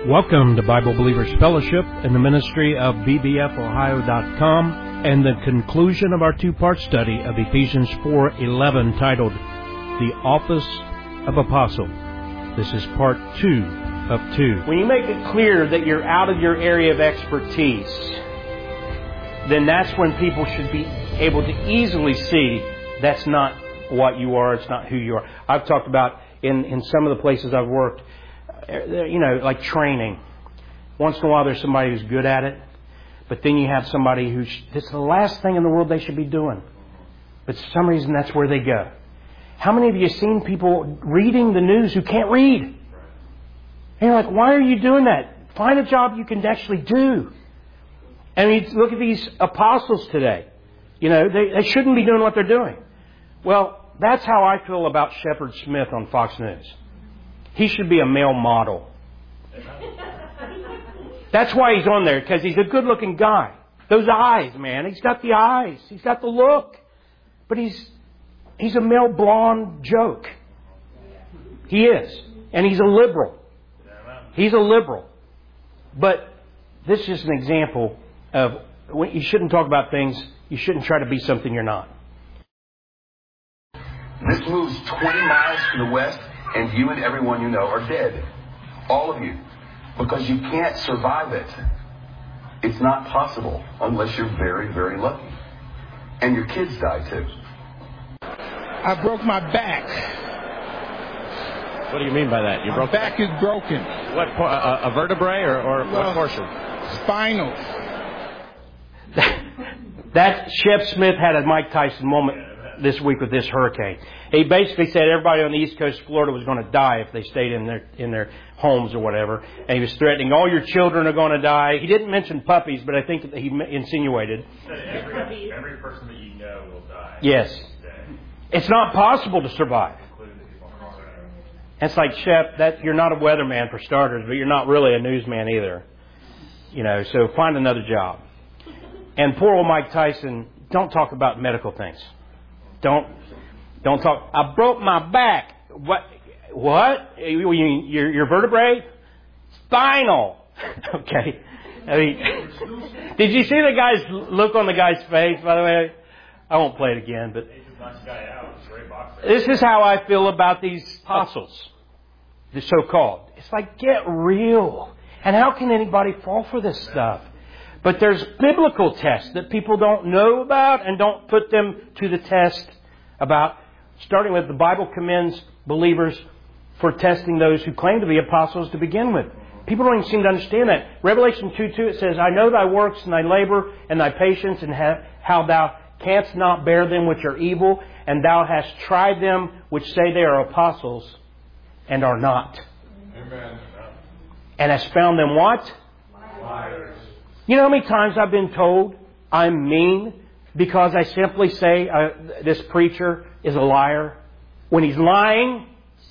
Welcome to Bible Believers Fellowship and the ministry of bbfohio.com and the conclusion of our two-part study of Ephesians 4:11 titled, The Office of Apostle. This is part 2 of 2. When you make it clear that you're out of your area of expertise, then that's when people should be able to easily see that's not what you are, it's not who you are. I've talked about in some of the places I've worked, like training. Once in a while there's somebody who's good at it, but then you have somebody who's, it's the last thing in the world they should be doing. But for some reason that's where they go. How many of you have seen people reading the news who can't read? And you're like, why are you doing that? Find a job you can actually do. And you look at these apostles today. They shouldn't be doing what they're doing. Well, that's how I feel about Shepard Smith on Fox News. He should be a male model. That's why he's on there, because he's a good-looking guy. Those eyes, man. He's got the eyes. He's got the look. But he's a male blonde joke. He is. And he's a liberal. He's a liberal. But this is just an example of when you shouldn't talk about things. You shouldn't try to be something you're not. This moves 20 miles to the west, and you and everyone you know are dead. All of you. Because you can't survive it. It's not possible unless you're very, very lucky. And your kids die too. I broke my back. What do you mean by that? My back is broken. What, a vertebrae or what portion? Spinal. That Shep Smith had a Mike Tyson moment this week with this hurricane. He basically said everybody on the East Coast of Florida was going to die if they stayed in their homes or whatever. And he was threatening all your children are going to die. He didn't mention puppies, but I think that he insinuated. Every person that you know will die. Yes. It's not possible to survive. It's like, Shep, that you're not a weatherman for starters, but you're not really a newsman either. So find another job. And poor old Mike Tyson, don't talk about medical things. Don't talk. I broke my back. What? Your vertebrae? Spinal. Okay. Did you see the guy's look on the guy's face? By the way, I won't play it again. But this is how I feel about these apostles, the so-called. It's like, get real. And how can anybody fall for this stuff? But there's biblical tests that people don't know about and don't put them to the test about. Starting with, the Bible commends believers for testing those who claim to be apostles to begin with. People don't even seem to understand that. Revelation 2:2, it says, I know thy works and thy labor and thy patience and how thou canst not bear them which are evil, and thou hast tried them which say they are apostles and are not. Amen. And hast found them what? Liars. You know how many times I've been told I'm mean because I simply say this preacher is a liar? When he's lying,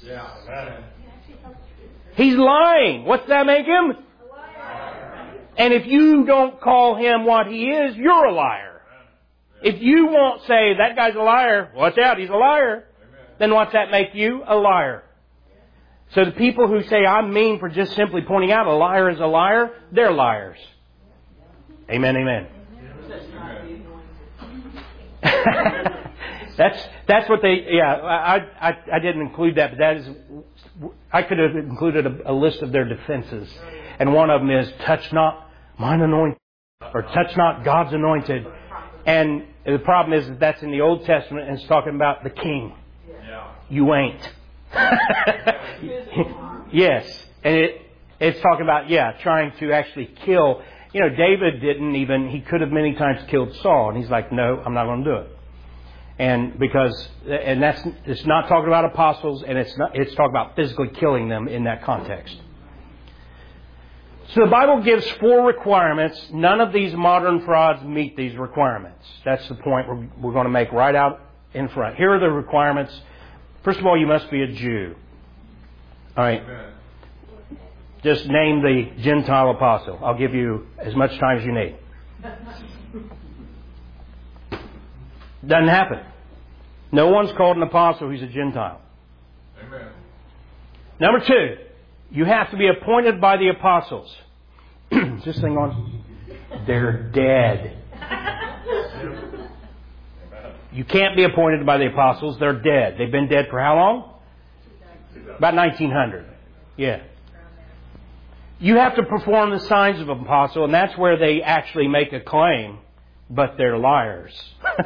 he's lying. What's that make him? A liar. And if you don't call him what he is, you're a liar. If you won't say that guy's a liar, watch out, he's a liar, then what's that make you? A liar. So the people who say I'm mean for just simply pointing out a liar is a liar, they're liars. Amen, amen. That's what they. Yeah, I didn't include that, but that is. I could have included a list of their defenses, and one of them is touch not mine anointed, or touch not God's anointed. And the problem is that that's in the Old Testament, and it's talking about the king. You ain't. Yes, and it's talking about trying to actually kill. David didn't even. He could have many times killed Saul, and he's like, no, I'm not going to do it. And it's not talking about apostles, and it's talking about physically killing them in that context. So the Bible gives 4 requirements. None of these modern frauds meet these requirements. That's the point we're going to make right out in front. Here are the requirements. First of all, you must be a Jew. All right. Just name the Gentile apostle. I'll give you as much time as you need. Doesn't happen. No one's called an apostle who's a Gentile. Amen. Number 2, You have to be appointed by the apostles. Is this thing on? They're dead. You can't be appointed by the apostles. They're dead. They've been dead for how long? About 1900. Yeah. You have to perform the signs of an apostle, and that's where they actually make a claim, but they're liars.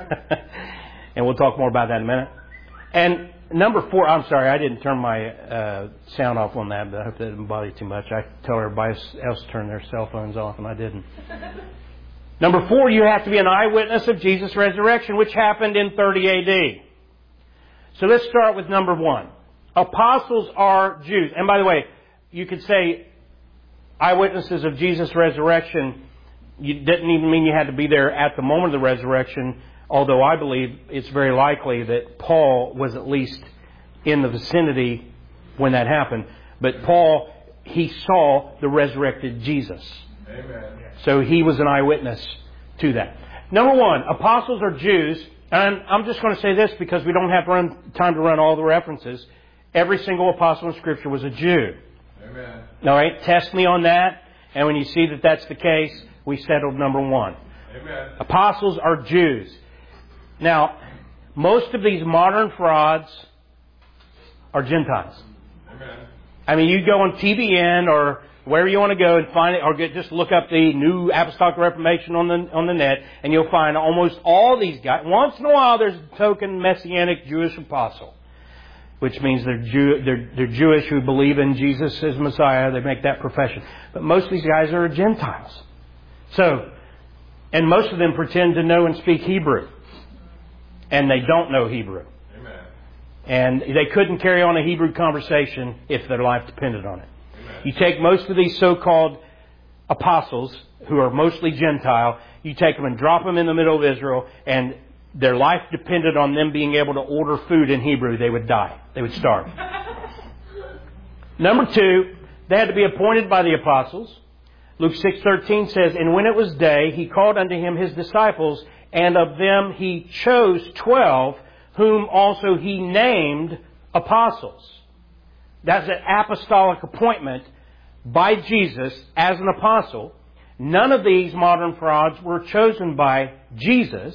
And we'll talk more about that in a minute. And number 4, I'm sorry, I didn't turn my sound off on that, but I hope that didn't bother you too much. I tell everybody else to turn their cell phones off, and I didn't. Number 4, you have to be an eyewitness of Jesus' resurrection, which happened in 30 A.D. So let's start with number 1. Apostles are Jews. And by the way, you could say eyewitnesses of Jesus' resurrection. You didn't even mean you had to be there at the moment of the resurrection, although I believe it's very likely that Paul was at least in the vicinity when that happened. But Paul, he saw the resurrected Jesus. Amen. So he was an eyewitness to that. Number 1, apostles are Jews. And I'm just going to say this because we don't have time to run all the references. Every single apostle in Scripture was a Jew. Amen. All right, test me on that. And when you see that that's the case, we settled number 1. Amen. Apostles are Jews. Now, most of these modern frauds are Gentiles. Amen. I mean, you go on TBN or wherever you want to go and find it, or just look up the New Apostolic Reformation on the net, and you'll find almost all these guys. Once in a while, there's a token Messianic Jewish apostle, which means they're Jewish who believe in Jesus as Messiah. They make that profession. But most of these guys are Gentiles. So, and most of them pretend to know and speak Hebrew. And they don't know Hebrew. Amen. And they couldn't carry on a Hebrew conversation if their life depended on it. Amen. You take most of these so-called apostles, who are mostly Gentile, you take them and drop them in the middle of Israel, and their life depended on them being able to order food in Hebrew. They would die. They would starve. Number 2, they had to be appointed by the apostles. Luke 6:13 says, "And when it was day, he called unto him his disciples, and of them he chose 12, whom also he named apostles." That's an apostolic appointment by Jesus as an apostle. None of these modern frauds were chosen by Jesus.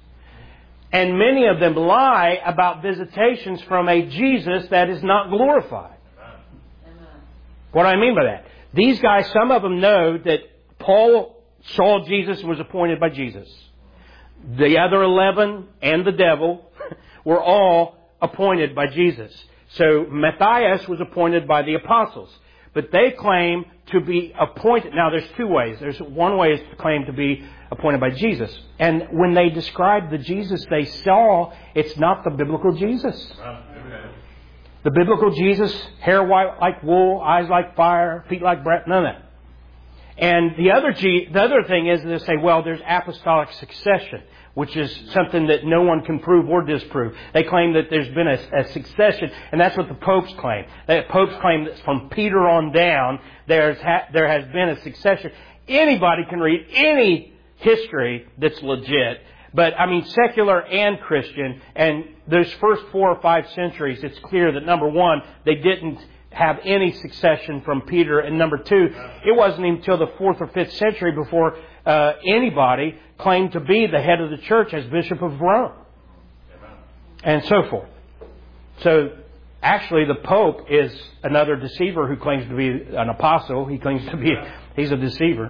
And many of them lie about visitations from a Jesus that is not glorified. What do I mean by that? These guys, some of them know that Paul saw Jesus and was appointed by Jesus. The other 11 and the devil were all appointed by Jesus. So Matthias was appointed by the apostles. But they claim to be appointed. Now there's 2 ways. There's one way is to claim to be appointed by Jesus. And when they describe the Jesus they saw, it's not the biblical Jesus. Amen. The biblical Jesus, hair white like wool, eyes like fire, feet like bread, none of that. And the other thing is they say, well, there's apostolic succession, which is something that no one can prove or disprove. They claim that there's been a succession, and that's what the popes claim. The popes claim that from Peter on down, there has been a succession. Anybody can read any history that's legit. But, I mean, secular and Christian, and those first 4 or 5 centuries, it's clear that, number 1, they didn't have any succession from Peter, and number 2, it wasn't even until the 4th or 5th century before anybody claimed to be the head of the church as Bishop of Rome, and so forth. So, actually, the Pope is another deceiver who claims to be an apostle. He's a deceiver.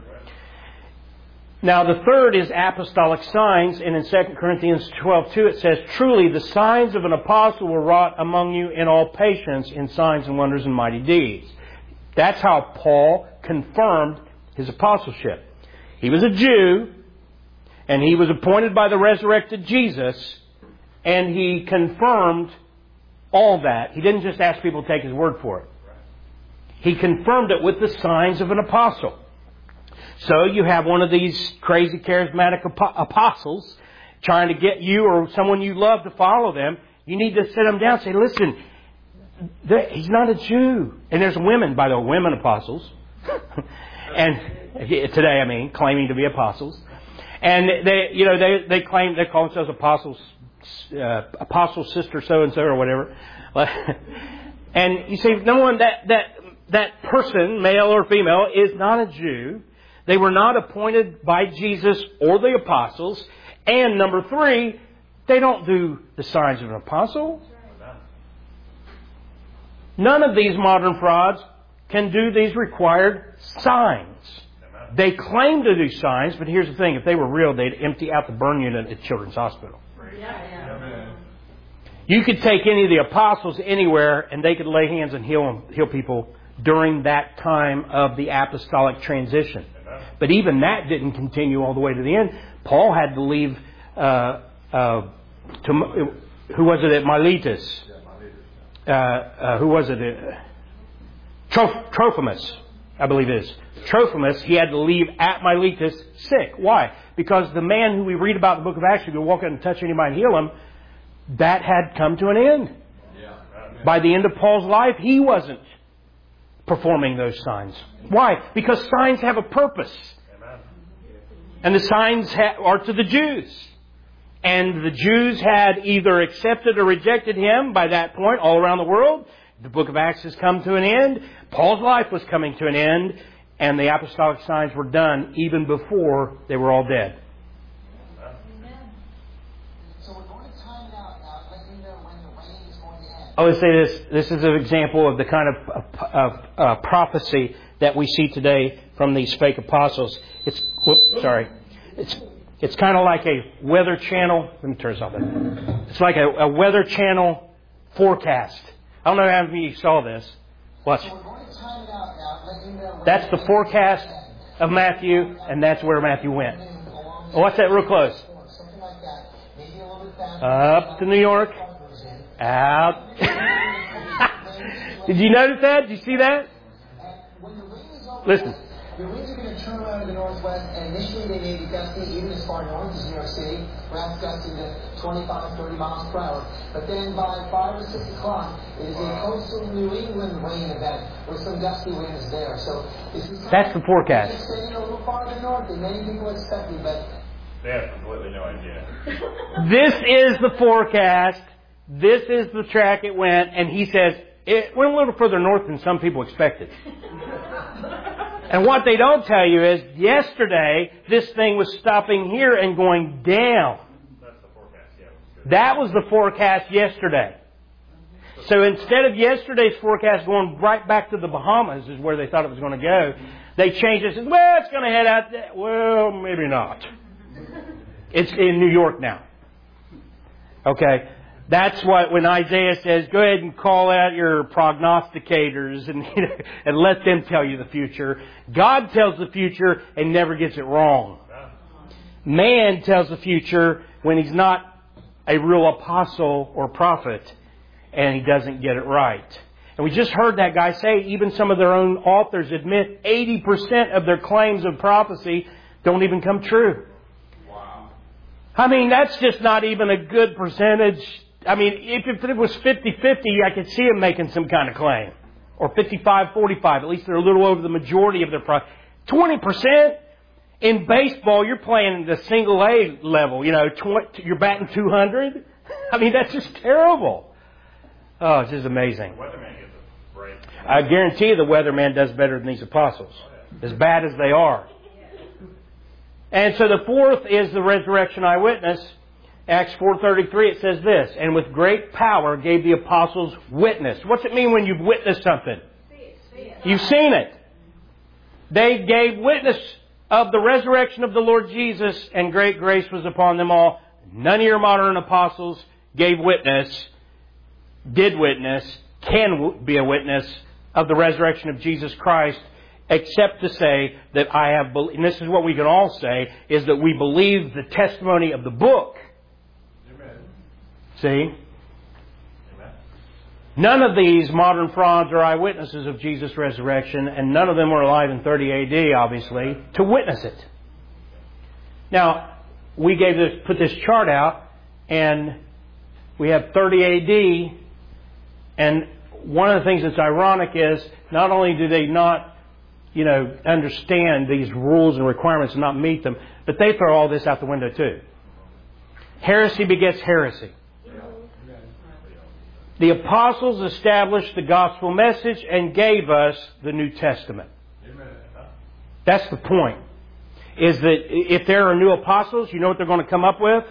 Now, the third is apostolic signs, and in 2 Corinthians 12:2 it says, "Truly the signs of an apostle were wrought among you in all patience, in signs and wonders and mighty deeds." That's how Paul confirmed his apostleship. He was a Jew, and he was appointed by the resurrected Jesus, and he confirmed all that. He didn't just ask people to take his word for it. He confirmed it with the signs of an apostle. So you have one of these crazy charismatic apostles trying to get you or someone you love to follow them. You need to sit them down and say, listen, he's not a Jew. And there's women, by the way, women apostles. And today, I mean, claiming to be apostles. And they claim, they call themselves apostles, apostle sister so-and-so or whatever. And you say, number one, that person, male or female, is not a Jew. They were not appointed by Jesus or the apostles. And number 3, they don't do the signs of an apostle. None of these modern frauds can do these required signs. They claim to do signs, but here's the thing. If they were real, they'd empty out the burn unit at Children's Hospital. You could take any of the apostles anywhere and they could lay hands and heal people during that time of the apostolic transition. But even that didn't continue all the way to the end. Paul had to leave, who was it at Miletus? Who was it? Trophimus, I believe it is. Trophimus, he had to leave at Miletus sick. Why? Because the man who we read about in the book of Acts, who could walk out and touch anybody and heal him, that had come to an end. By the end of Paul's life, he wasn't performing those signs. Why? Because signs have a purpose. And the signs are to the Jews. And the Jews had either accepted or rejected him by that point all around the world. The book of Acts has come to an end. Paul's life was coming to an end. And the apostolic signs were done even before they were all dead. I would say this. This is an example of the kind of prophecy that we see today from these fake apostles. It's kind of like a Weather Channel. Let me turn this off. It's like a Weather Channel forecast. I don't know how many of you saw this. Watch. That's the forecast of Matthew, and that's where Matthew went. Watch that real close. Up to New York. Out. Did you notice that? Did you see that? Listen. The winds are going to turn around to the northwest, and initially they may be gusting even as far north as New York City, perhaps gusting to 25, 30 miles per hour. But then by 5 or 6 o'clock, it is a coastal New England rain event with some gusty winds there. So this is that's the forecast. It's staying a little farther north than many people expected, but they have completely no idea. This is the forecast. This is the track it went, and he says it went a little further north than some people expected. And what they don't tell you is, yesterday, this thing was stopping here and going down. That's the forecast, yeah. That was the forecast yesterday. So instead of yesterday's forecast going right back to the Bahamas is where they thought it was going to go, they changed it and said, well, it's going to head out there. Well, maybe not. It's in New York now. Okay. That's what when Isaiah says, go ahead and call out your prognosticators and let them tell you the future. God tells the future and never gets it wrong. Man tells the future when he's not a real apostle or prophet and he doesn't get it right. And we just heard that guy say even some of their own authors admit 80% of their claims of prophecy don't even come true. Wow. I mean, that's just not even a good percentage. I mean, if it was 50-50, I could see them making some kind of claim. Or 55-45. At least they're a little over the majority of their price. 20%? In baseball, you're playing the single A level. You know, you're batting 200. I mean, that's just terrible. Oh, it's just amazing. The weatherman gets a break. I guarantee you the weatherman does better than these apostles. As bad as they are. And so the fourth is the resurrection eyewitness. Acts 4:33, it says this, and with great power gave the apostles witness. What's it mean when you've witnessed something? You've seen it. They gave witness of the resurrection of the Lord Jesus, and great grace was upon them all. None of your modern apostles gave witness, did witness, can be a witness of the resurrection of Jesus Christ, except to say that I have, and this is what we can all say, is that we believe the testimony of the book. See? Amen. None of these modern frauds are eyewitnesses of Jesus' resurrection, and none of them were alive in 30 AD, obviously, to witness it. Now, we put this chart out, and we have 30 AD, and one of the things that's ironic is, not only do they not, understand these rules and requirements and not meet them, but they throw all this out the window too. Heresy begets heresy. The apostles established the gospel message and gave us the New Testament. That's the point. Is that if there are new apostles, you know what they're going to come up with?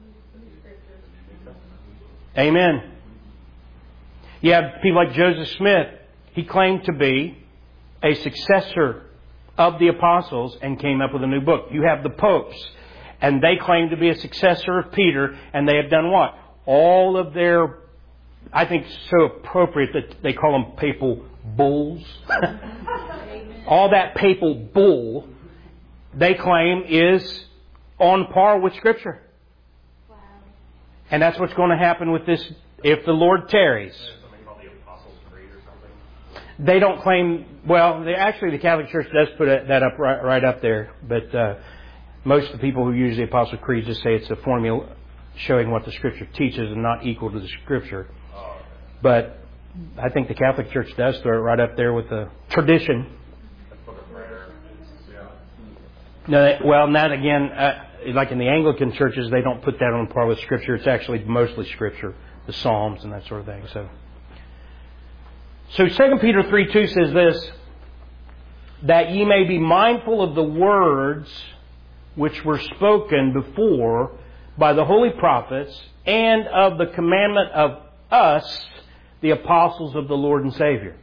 Amen. You have people like Joseph Smith. He claimed to be a successor of the apostles and came up with a new book. You have the popes, and they claim to be a successor of Peter, and they have done what? All of their, I think it's so appropriate that they call them papal bulls. All that papal bull, they claim, is on par with Scripture. Wow. And that's what's going to happen with this if the Lord tarries. They don't claim, well, actually the Catholic Church does put that up right up there, but most of the people who use the Apostle Creed just say it's a formula showing what the Scripture teaches and not equal to the Scripture. But I think the Catholic Church does throw it right up there with the tradition. No, well, not again, like in the Anglican churches, they don't put that on par with Scripture. It's actually mostly Scripture, the Psalms and that sort of thing. So 2 Peter 3:2 says this, that ye may be mindful of the words which were spoken before by the holy prophets, and of the commandment of us, the apostles of the Lord and Savior.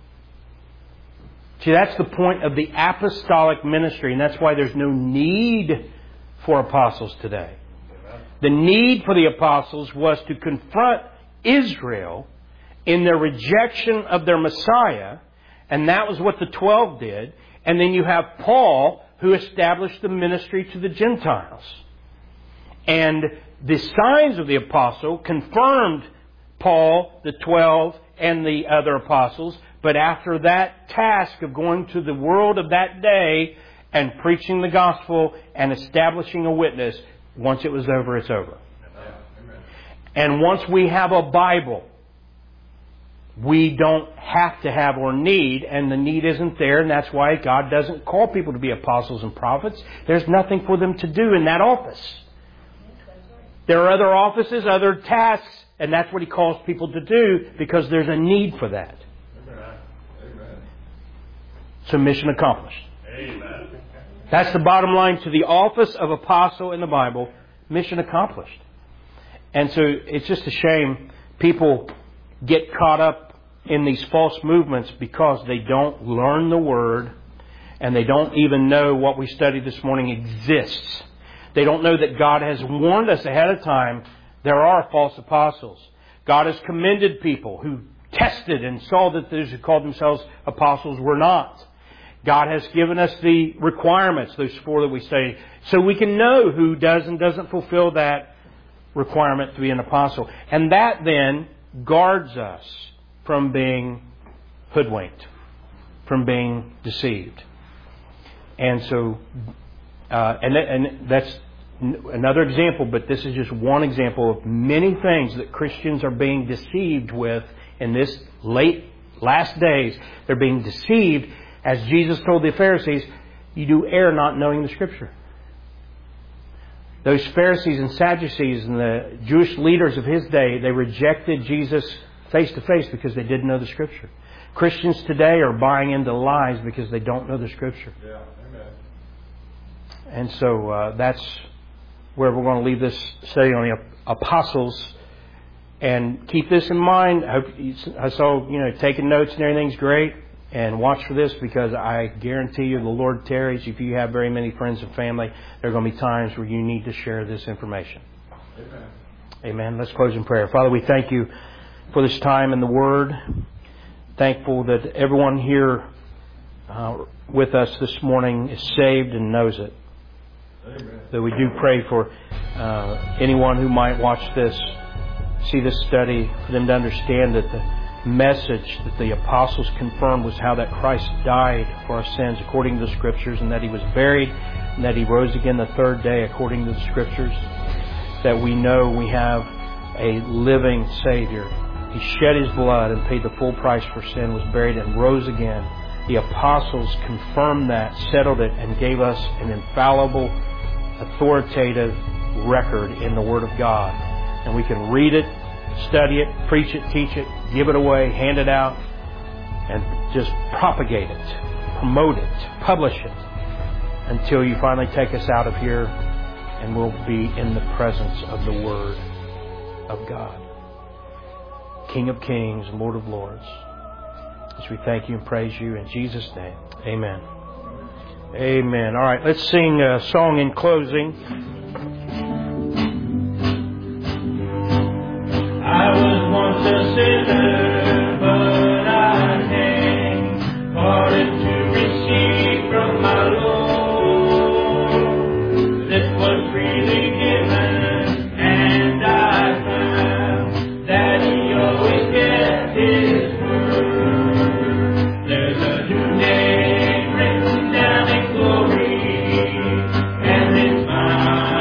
See, that's the point of the apostolic ministry, and that's why there's no need for apostles today. The need for the apostles was to confront Israel in their rejection of their Messiah, and that was what the 12 did. And then you have Paul, who established the ministry to the Gentiles. And the signs of the apostle confirmed Paul, the 12, and the other apostles. But after that task of going to the world of that day and preaching the gospel and establishing a witness, once it was over, it's over. And once we have a Bible, we don't have to have or need, and the need isn't there, and that's why God doesn't call people to be apostles and prophets. There's nothing for them to do in that office. There are other offices, other tasks, and that's what He calls people to do because there's a need for that. Amen. So mission accomplished. Amen. That's the bottom line to the office of apostle in the Bible. Mission accomplished. And so it's just a shame people get caught up in these false movements because they don't learn the Word and they don't even know what we studied this morning exists. They don't know that God has warned us ahead of time there are false apostles. God has commended people who tested and saw that those who called themselves apostles were not. God has given us the requirements, those 4 that we studied, so we can know who does and doesn't fulfill that requirement to be an apostle. And that then guards us from being hoodwinked, from being deceived. And so, and that's another example, but this is just one example of many things that Christians are being deceived with in this last days. They're being deceived, as Jesus told the Pharisees, you do err not knowing the Scripture. Those Pharisees and Sadducees and the Jewish leaders of His day, they rejected Jesus face to face because they didn't know the Scripture. Christians today are buying into lies because they don't know the Scripture. Yeah, amen. And so that's where we're going to leave this study on the apostles. And keep this in mind. I saw, taking notes and everything's great. And watch for this, because I guarantee you the Lord tarries. If you have very many friends and family, there are going to be times where you need to share this information. Amen. Amen. Let's close in prayer. Father, we thank You for this time in the Word. Thankful that everyone here with us this morning is saved and knows it. Amen. That we do pray for anyone who might watch this, see this study, for them to understand that the message that the apostles confirmed was how that Christ died for our sins according to the Scriptures, and that He was buried, and that He rose again the 3rd day according to the Scriptures. That we know we have a living Savior. He shed His blood and paid the full price for sin, was buried and rose again. The apostles confirmed that, settled it, and gave us an infallible, authoritative record in the Word of God. And we can read it, study it, preach it, teach it, give it away, hand it out, and just propagate it, promote it, publish it, until you finally take us out of here and we'll be in the presence of the Word of God, King of Kings, Lord of Lords. As we thank you and praise you in Jesus' name. Amen. Amen. All right, let's sing a song in closing. I was once a sinner, but I came, parted to receive from my Lord. This was freely given, and I found that He always kept His word. There's a new name written down in glory, and it's mine.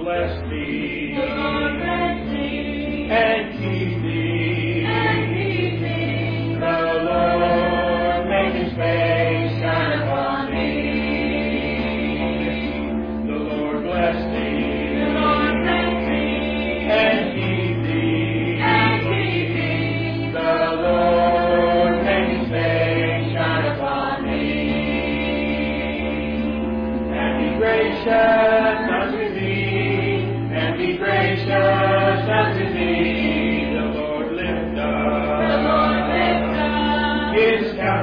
bless thee. And keep thee. The Lord make his face shine upon thee. The Lord bless thee. And keep thee. The Lord make his face shine upon thee. And be gracious unto thee. And be gracious unto thee. The Lord lift up his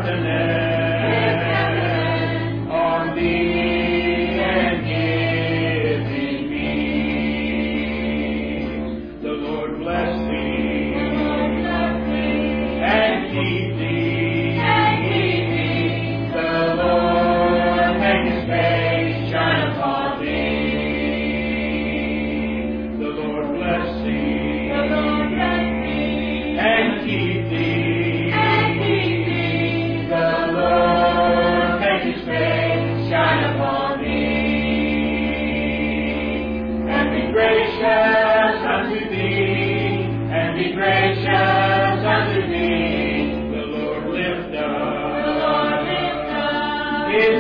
countenance on thee and give thee peace. The Lord bless thee and keep thee. The Lord make his face shine upon thee. The Lord bless thee and keep thee. The Lord make his face shine upon thee. And be gracious unto thee. And be gracious unto thee. The Lord lift up his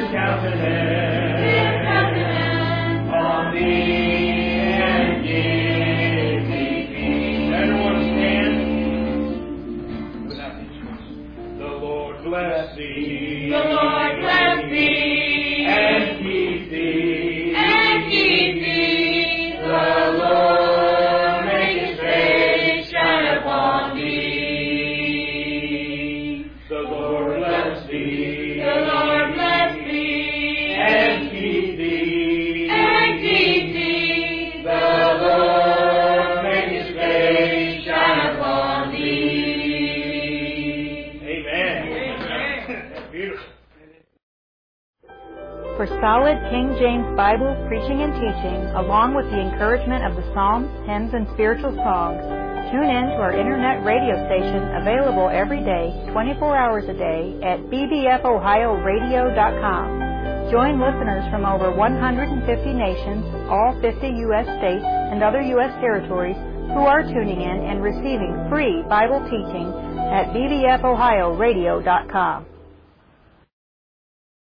countenance on thee and give thee peace. Everyone stand. The Lord bless thee. The Lord bless thee. And keep thee. And keep thee. The Lord make his face shine upon thee. The Lord bless thee. The Lord bless thee. And keep thee. And keep thee. The Lord make his face shine upon thee. Amen. That's beautiful. For solid King James Bible preaching and teaching, along with the encouragement of the Psalms, hymns, and spiritual songs, tune in to our internet radio station available every day, 24 hours a day at bbfohioradio.com. Join listeners from over 150 nations, all 50 U.S. states, and other U.S. territories who are tuning in and receiving free Bible teaching at bbfohioradio.com.